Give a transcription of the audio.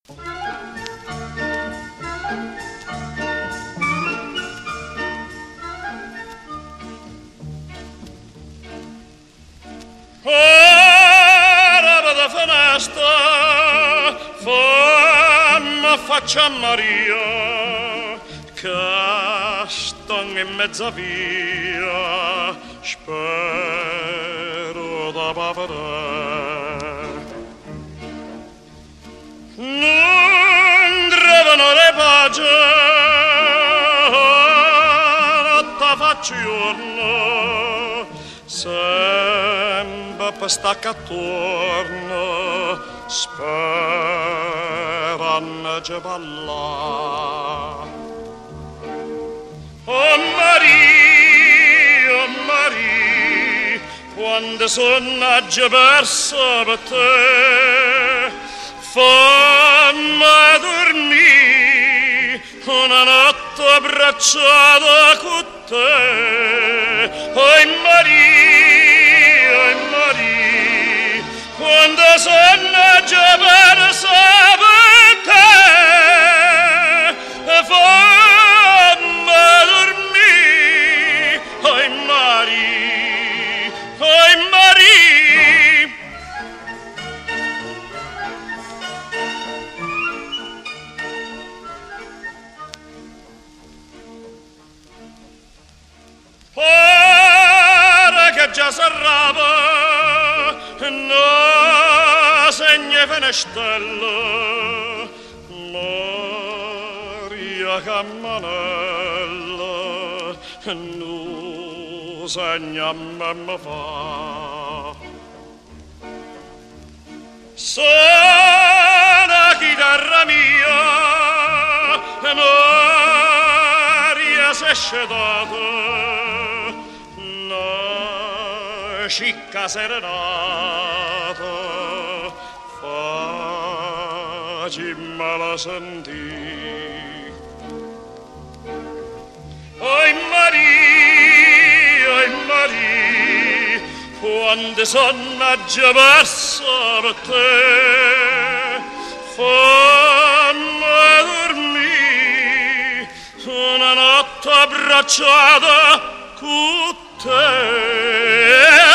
Faccia Maria che sto in mezza via, spero da papà. Non trovano le pace, notte faccio giorno, sempre per stacca attorno, speranno che balla. Oh Maria, quando sono già perso per te, fammi dormire una notte abbracciata con te. Oh Maria, quando sono già perso per te, fammi dormire. Oh Maria, ora che già s'arrava, no segna finestrella, Maria Cammanella, no segna mamma fa. Suona chitarra mia, Maria s'è scedata, no scicca serenata, facimmela sentire. Oh Maria, quando sono già perso per te, fammi dormire una notte abbracciata con te.